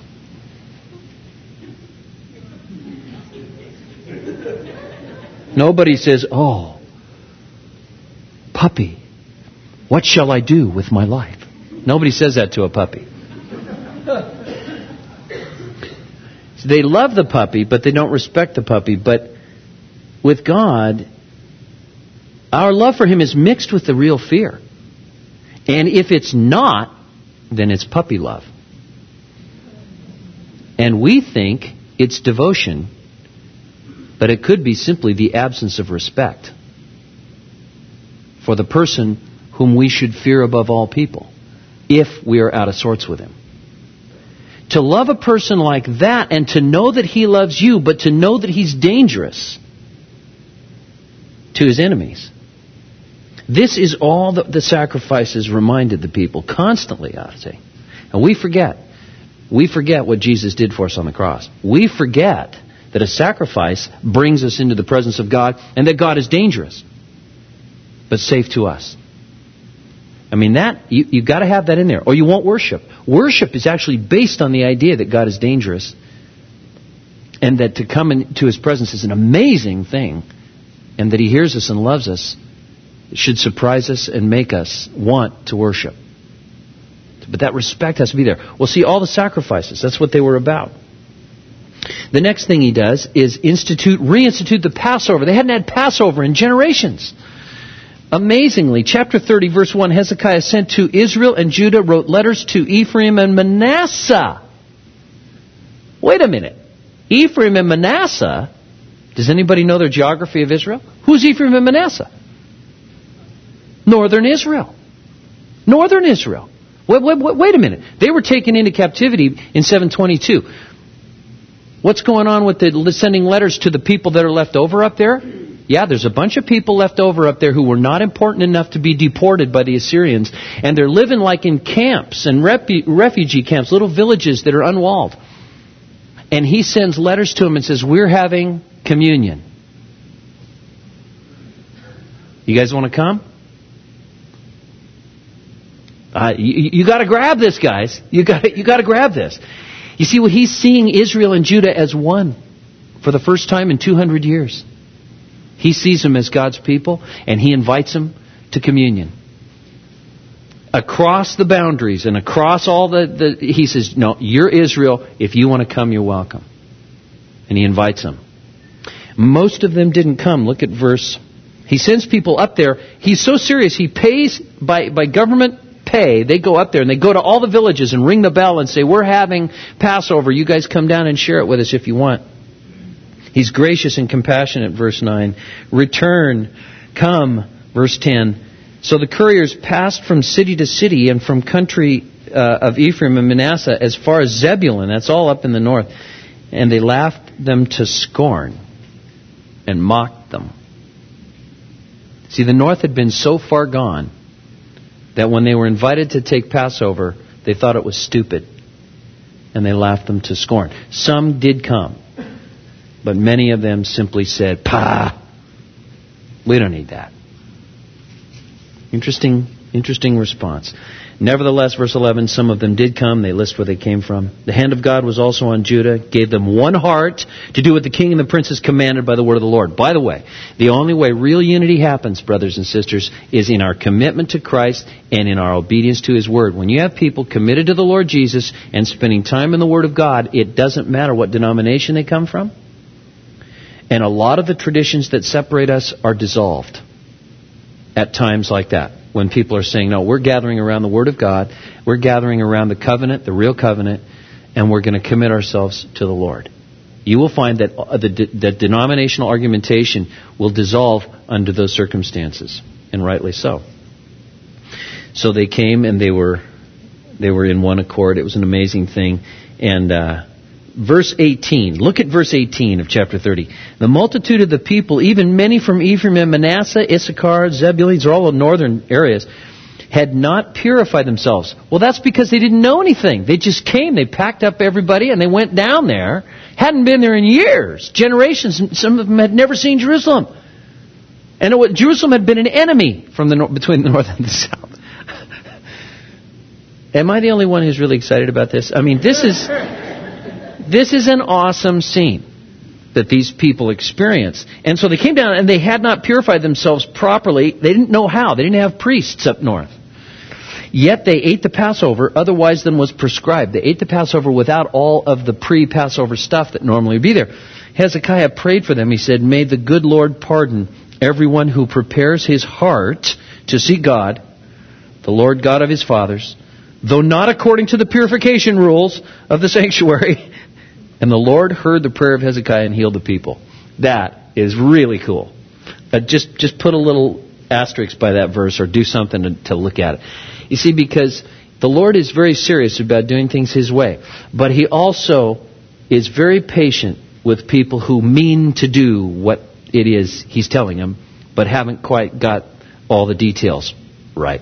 Nobody says, oh, puppy, what shall I do with my life? Nobody says that to a puppy. So they love the puppy, but they don't respect the puppy. But with God, our love for Him is mixed with the real fear. And if it's not, then it's puppy love. And we think it's devotion, but it could be simply the absence of respect for the person whom we should fear above all people, if we are out of sorts with Him. To love a person like that and to know that He loves you, but to know that He's dangerous to His enemies. This is all that the sacrifices reminded the people constantly, I would say. And we forget. We forget what Jesus did for us on the cross. We forget that a sacrifice brings us into the presence of God and that God is dangerous, but safe to us. I mean, that you've got to have that in there, or you won't worship. Worship is actually based on the idea that God is dangerous, and that to come into His presence is an amazing thing, and that He hears us and loves us. It should surprise us and make us want to worship. But that respect has to be there. Well, see, all the sacrifices, that's what they were about. The next thing He does is reinstitute the Passover. They hadn't had Passover in generations. Amazingly, chapter 30, verse 1, Hezekiah sent to Israel and Judah, wrote letters to Ephraim and Manasseh. Wait a minute. Ephraim and Manasseh? Does anybody know their geography of Israel? Who's Ephraim and Manasseh? Northern Israel. Northern Israel. Wait a minute. They were taken into captivity in 722. What's going on with the sending letters to the people that are left over up there? Yeah, there's a bunch of people left over up there who were not important enough to be deported by the Assyrians. And they're living like in camps and refugee camps, little villages that are unwalled. And he sends letters to them and says, we're having communion. You guys want to come? You got to grab this, guys. You got to grab this. You see, what he's seeing Israel and Judah as one for the first time in 200 years. He sees them as God's people, and He invites them to communion. Across the boundaries and across all He says, no, you're Israel. If you want to come, you're welcome. And He invites them. Most of them didn't come. Look at verse. He sends people up there. He's so serious. He pays by government pay. They go up there and they go to all the villages and ring the bell and say, we're having Passover. You guys come down and share it with us if you want. He's gracious and compassionate, verse 9. Return, come, verse 10. So the couriers passed from city to city and from country of Ephraim and Manasseh as far as Zebulun. That's all up in the north. And they laughed them to scorn and mocked them. See, the north had been so far gone that when they were invited to take Passover, they thought it was stupid. And they laughed them to scorn. Some did come. But many of them simply said, "Pah, we don't need that." Interesting response. Nevertheless, verse 11, some of them did come. They list where they came from. The hand of God was also on Judah, gave them one heart to do what the king and the princes commanded by the word of the Lord. By the way, the only way real unity happens, brothers and sisters, is in our commitment to Christ and in our obedience to His word. When you have people committed to the Lord Jesus and spending time in the Word of God, it doesn't matter what denomination they come from. And a lot of the traditions that separate us are dissolved at times like that. when people are saying, no, we're gathering around the Word of God, we're gathering around the covenant, the real covenant, and we're going to commit ourselves to the Lord. You will find that that denominational argumentation will dissolve under those circumstances, and rightly so. So they came and they were in one accord. It was an amazing thing. And verse 18, look at verse 18 of chapter 30. The multitude of the people, even many from Ephraim and Manasseh, Issachar, Zebulun, these are all the northern areas, had not purified themselves. Well, that's because they didn't know anything. They just came, they packed up everybody, and they went down there. Hadn't been there in years, generations. Some of them had never seen Jerusalem. And Jerusalem had been an enemy from between the north and the south. Am I the only one who's really excited about this? I mean, this is an awesome scene that these people experienced. And so they came down and they had not purified themselves properly. They didn't know how. They didn't have priests up north. Yet they ate the Passover otherwise than was prescribed. They ate the Passover without all of the pre-Passover stuff that normally would be there. Hezekiah prayed for them. He said, "May the good Lord pardon everyone who prepares his heart to seek God, the Lord God of his fathers, though not according to the purification rules of the sanctuary." And the Lord heard the prayer of Hezekiah and healed the people. That is really cool. Just put a little asterisk by that verse or do something to look at it. You see, because the Lord is very serious about doing things His way. But He also is very patient with people who mean to do what it is He's telling them, but haven't quite got all the details right.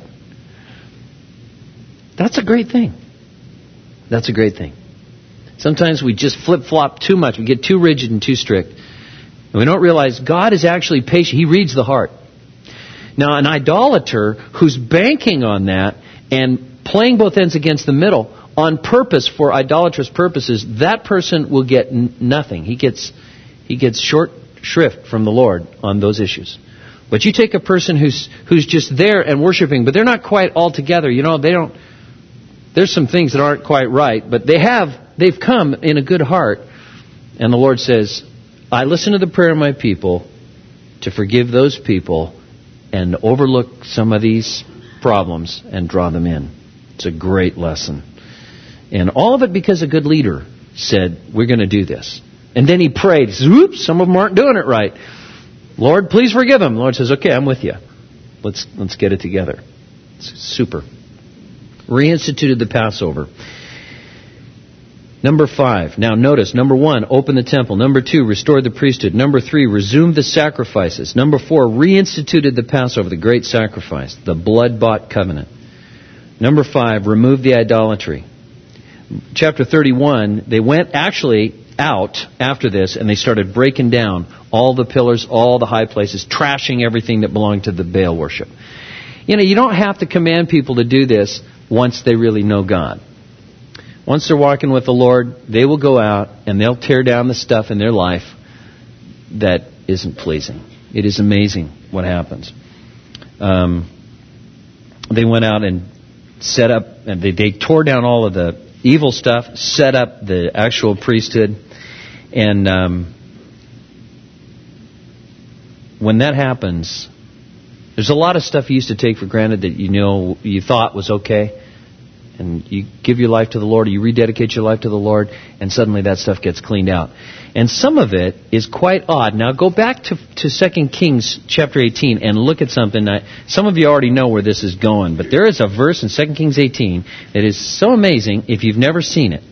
That's a great thing. That's a great thing. Sometimes we just flip-flop too much. We get too rigid and too strict. And we don't realize God is actually patient. He reads the heart. Now, an idolater who's banking on that and playing both ends against the middle on purpose for idolatrous purposes, that person will get nothing. He gets short shrift from the Lord on those issues. But you take a person who's just there and worshiping, but they're not quite all together. You know, there's some things that aren't quite right, but they've come in a good heart. And the Lord says, I listen to the prayer of my people to forgive those people and overlook some of these problems and draw them in. It's a great lesson. And all of it because a good leader said, we're going to do this. And then he prayed. He says, oops, some of them aren't doing it right. Lord, please forgive them. The Lord says, okay, I'm with you. Let's get it together. It's super. Reinstituted the Passover. Number 5. Now notice, number 1, open the temple. Number 2, restored the priesthood. Number 3, resumed the sacrifices. Number 4, reinstituted the Passover, the great sacrifice, the blood-bought covenant. Number 5, removed the idolatry. Chapter 31, they went actually out after this and they started breaking down all the pillars, all the high places, trashing everything that belonged to the Baal worship. You know, you don't have to command people to do this once they really know God. Once they're walking with the Lord, they will go out and they'll tear down the stuff in their life that isn't pleasing. It is amazing what happens. They went out and set up, and they tore down all of the evil stuff, set up the actual priesthood, and when that happens, there's a lot of stuff you used to take for granted that you thought was okay. And you give your life to the Lord, or you rededicate your life to the Lord, and suddenly that stuff gets cleaned out. And some of it is quite odd. Now go back to 2 Kings chapter 18 and look at something. Some of you already know where this is going, but there is a verse in 2 Kings 18 that is so amazing if you've never seen it.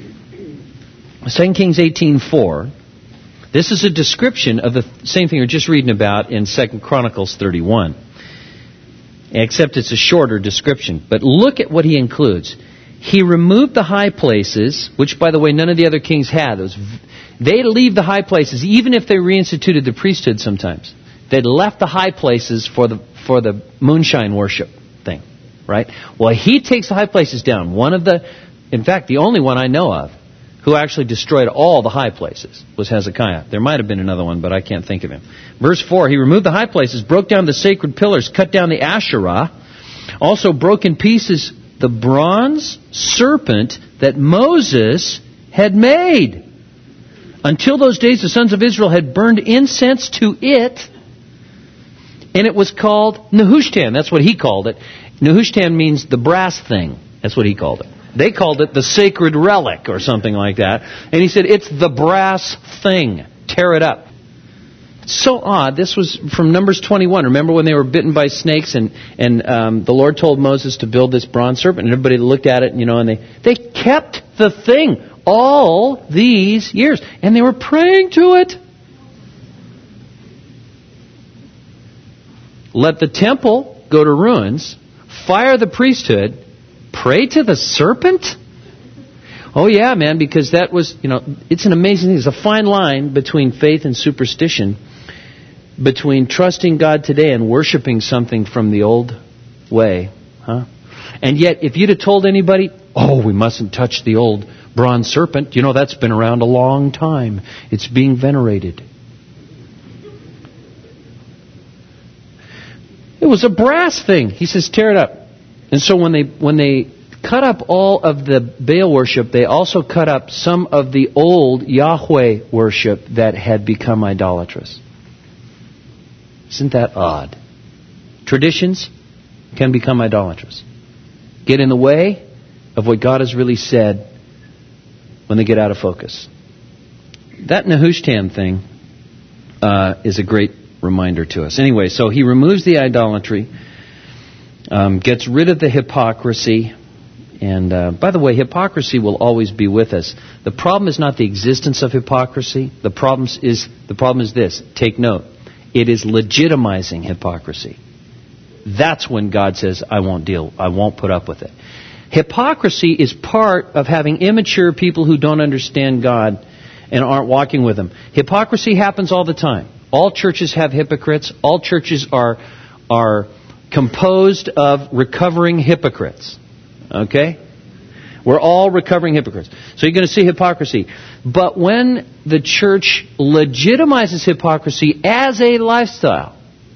2 Kings 18:4. This is a description of the same thing you're just reading about in 2 Chronicles 31. Except it's a shorter description. But look at what he includes. He removed the high places, which, by the way, none of the other kings had. They'd leave the high places, even if they reinstituted the priesthood sometimes. They'd left the high places for the moonshine worship thing, right? Well, he takes the high places down. In fact, the only one I know of who actually destroyed all the high places was Hezekiah. There might have been another one, but I can't think of him. Verse 4, he removed the high places, broke down the sacred pillars, cut down the Asherah, also broke in pieces the bronze serpent that Moses had made. Until those days, the sons of Israel had burned incense to it And it was called Nehushtan. That's what he called it. Nehushtan means the brass thing. That's what he called it. They called it the sacred relic or something like that. And he said, it's the brass thing. Tear it up. So odd. This was from Numbers 21. Remember when they were bitten by snakes and the Lord told Moses to build this bronze serpent, and everybody looked at it, and they kept the thing all these years, and they were praying to it. Let the temple go to ruins, fire the priesthood, pray to the serpent? Oh yeah, man, because that was, it's an amazing thing. There's a fine line between faith and superstition, between trusting God today and worshiping something from the old way. And yet, if you'd have told anybody, we mustn't touch the old bronze serpent, that's been around a long time. It's being venerated. It was a brass thing. He says, tear it up. And so when they cut up all of the Baal worship, they also cut up some of the old Yahweh worship that had become idolatrous. Isn't that odd? Traditions can become idolatrous. Get in the way of what God has really said when they get out of focus. That Nehushtan thing is a great reminder to us. Anyway, so he removes the idolatry, gets rid of the hypocrisy. And by the way, hypocrisy will always be with us. The problem is not the existence of hypocrisy. The problem is this. Take note. It is legitimizing hypocrisy. That's when God says, I won't put up with it. Hypocrisy is part of having immature people who don't understand God and aren't walking with Him. Hypocrisy happens all the time. All churches have hypocrites. All churches are composed of recovering hypocrites. Okay? We're all recovering hypocrites. So you're going to see hypocrisy. But when the church legitimizes hypocrisy as a lifestyle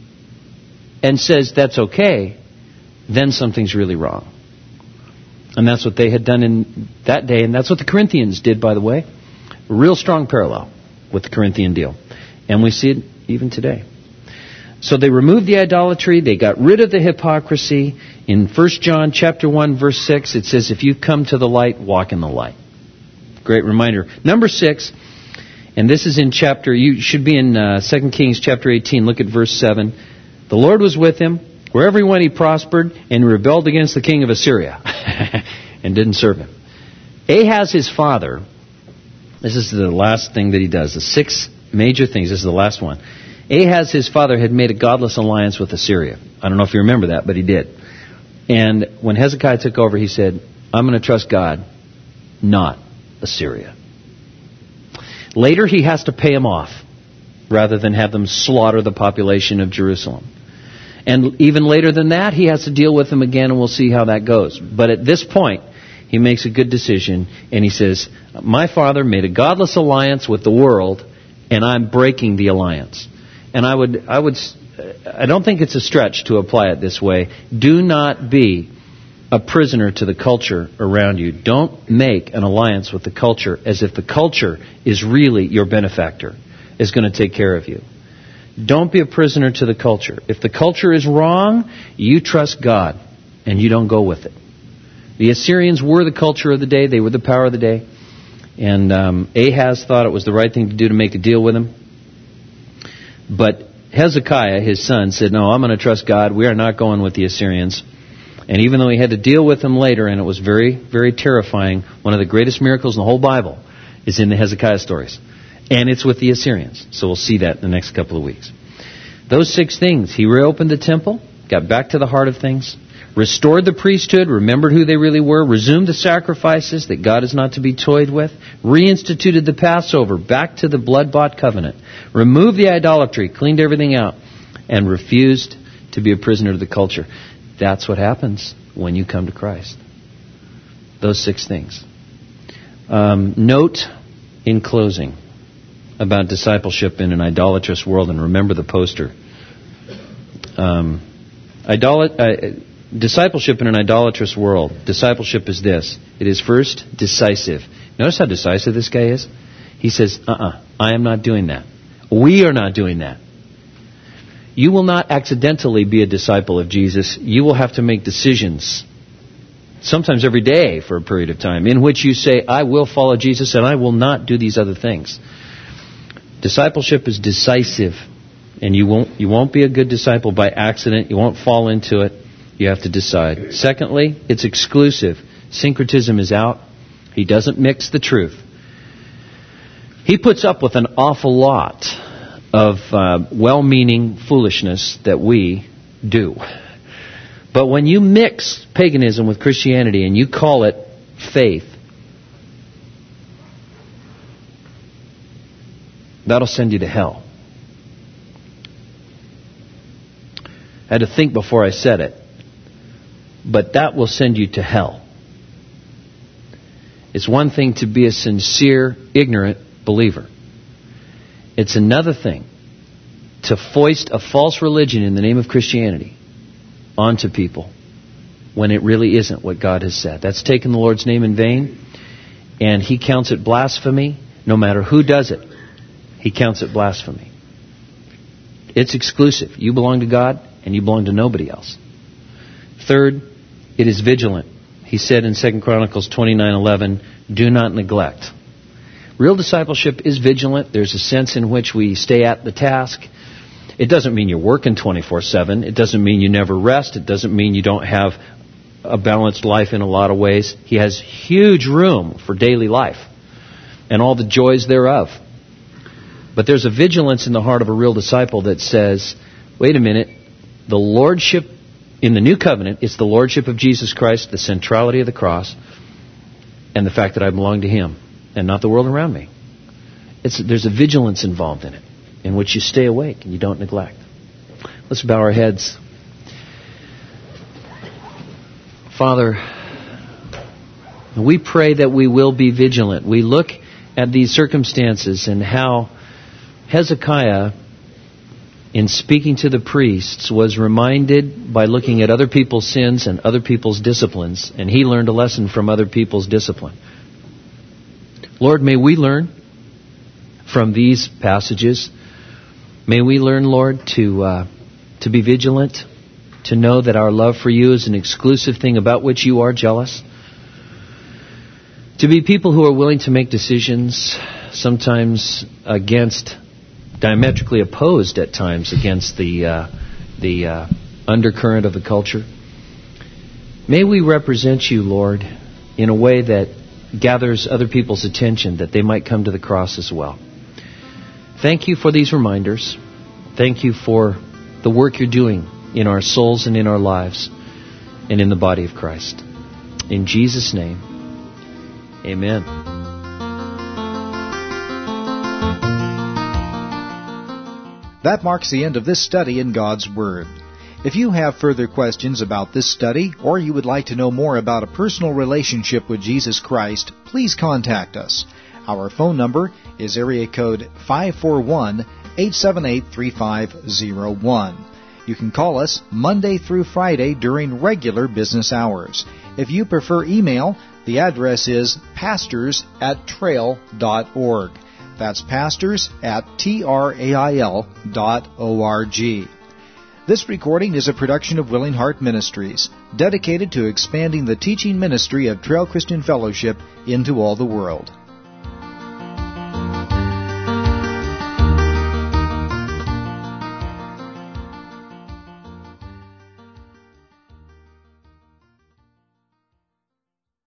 and says that's okay, then something's really wrong. And that's what they had done in that day, and that's what the Corinthians did, by the way. A real strong parallel with the Corinthian deal. And we see it even today. So they removed the idolatry, they got rid of the hypocrisy. In 1 John chapter 1, verse 6, it says, if you come to the light, walk in the light. Great reminder. Number 6, and this is you should be in 2 Kings chapter 18, look at verse 7. The Lord was with him, wherever he went he prospered, and he rebelled against the king of Assyria, and didn't serve him. Ahaz, his father, this is the last thing that he does, the 6 major things, this is the last one. Ahaz, his father, had made a godless alliance with Assyria. I don't know if you remember that, but he did. And when Hezekiah took over, he said, I'm going to trust God, not Assyria. Later, he has to pay him off, rather than have them slaughter the population of Jerusalem. And even later than that, he has to deal with them again, and we'll see how that goes. But at this point, he makes a good decision, and he says, my father made a godless alliance with the world, and I'm breaking the alliance. And I don't think it's a stretch to apply it this way. Do not be a prisoner to the culture around you. Don't make an alliance with the culture as if the culture is really your benefactor, is going to take care of you. Don't be a prisoner to the culture. If the culture is wrong, you trust God, and you don't go with it. The Assyrians were the culture of the day. They were the power of the day. And Ahaz thought it was the right thing to do to make a deal with him. But Hezekiah, his son, said, no, I'm going to trust God. We are not going with the Assyrians. And even though he had to deal with them later, and it was very, very terrifying, one of the greatest miracles in the whole Bible is in the Hezekiah stories. And it's with the Assyrians. So we'll see that in the next couple of weeks. Those 6 things. He reopened the temple, got back to the heart of things, restored the priesthood, remembered who they really were, resumed the sacrifices that God is not to be toyed with, reinstituted the Passover back to the blood-bought covenant, removed the idolatry, cleaned everything out, and refused to be a prisoner to the culture. That's what happens when you come to Christ. Those 6 things. Note in closing about discipleship in an idolatrous world, and remember the poster. Discipleship in an idolatrous world. Discipleship is this. It is first decisive. Notice how decisive this guy is? He says, I am not doing that. We are not doing that. You will not accidentally be a disciple of Jesus. You will have to make decisions, sometimes every day for a period of time, in which you say, I will follow Jesus and I will not do these other things. Discipleship is decisive, and you won't be a good disciple by accident. You won't fall into it. You have to decide. Secondly, it's exclusive. Syncretism is out. He doesn't mix the truth. He puts up with an awful lot of well-meaning foolishness that we do. But when you mix paganism with Christianity and you call it faith, that'll send you to hell. I had to think before I said it. But that will send you to hell. It's one thing to be a sincere, ignorant believer. It's another thing to foist a false religion in the name of Christianity onto people when it really isn't what God has said. That's taking the Lord's name in vain, and He counts it blasphemy no matter who does it. He counts it blasphemy. It's exclusive. You belong to God, and you belong to nobody else. Third, it is vigilant. He said in 2 Chronicles 29:11, do not neglect. Real discipleship is vigilant. There's a sense in which we stay at the task. It doesn't mean you're working 24/7. It doesn't mean you never rest. It doesn't mean you don't have a balanced life in a lot of ways. He has huge room for daily life and all the joys thereof. But there's a vigilance in the heart of a real disciple that says, wait a minute, the lordship in the new covenant is the lordship of Jesus Christ, the centrality of the cross, and the fact that I belong to Him and not the world around me. There's a vigilance involved in it, in which you stay awake and you don't neglect. Let's bow our heads. Father, we pray that we will be vigilant. We look at these circumstances and how Hezekiah, in speaking to the priests, was reminded by looking at other people's sins and other people's disciplines, and he learned a lesson from other people's discipline. Lord, may we learn from these passages. May we learn, Lord, to be vigilant, to know that our love for You is an exclusive thing about which You are jealous, to be people who are willing to make decisions, sometimes diametrically opposed at times against the undercurrent of the culture. May we represent You, Lord, in a way that gathers other people's attention, that they might come to the cross as well. Thank You for these reminders. Thank You for the work You're doing in our souls and in our lives and in the body of Christ. In Jesus' name, amen. That marks the end of this study in God's Word. If you have further questions about this study, or you would like to know more about a personal relationship with Jesus Christ, please contact us. Our phone number is area code 541-878-3501. You can call us Monday through Friday during regular business hours. If you prefer email, the address is pastors@trail.org. That's pastors@trail.org. This recording is a production of Willing Heart Ministries, dedicated to expanding the teaching ministry of Trail Christian Fellowship into all the world.